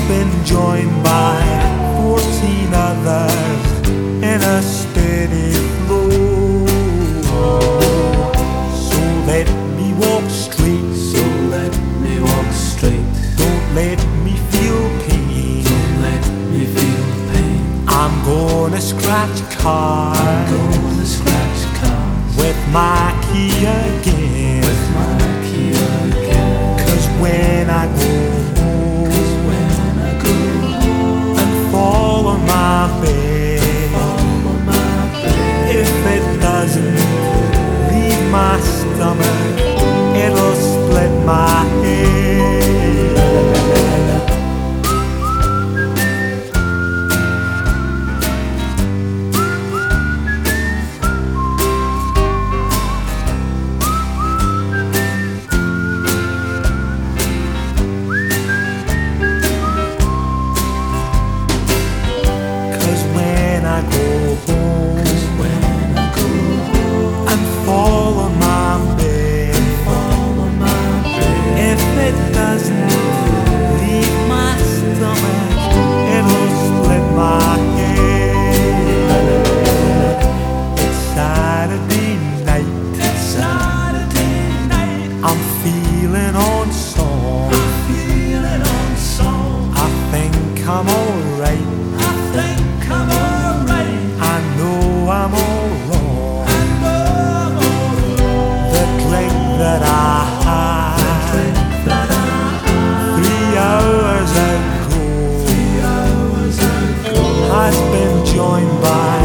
been joined by 14 others in a steady flow. So let me walk straight, So let me walk straight. don't let me feel pain. Don't let me feel pain. I'm gonna scratch cars Gonna scratch cars with my key again. with my key again. 'Cause when I go home When I go home, and fall on my bed, follow my bed. if it doesn't leave my stomach, it'll split my head. 'Cause when I go home When I go home, and fall on my bed, follow my bed. if it doesn't leave my stomach, it'll split my head. It's Saturday night, It's Saturday night. I'm feeling on song. I'm feeling on song. I think I'm alright, I think I'm alright. I know I'm all wrong. I know I'm alright. The drink that I had Drink that I had 3 hours ago 3 hours ago has been joined by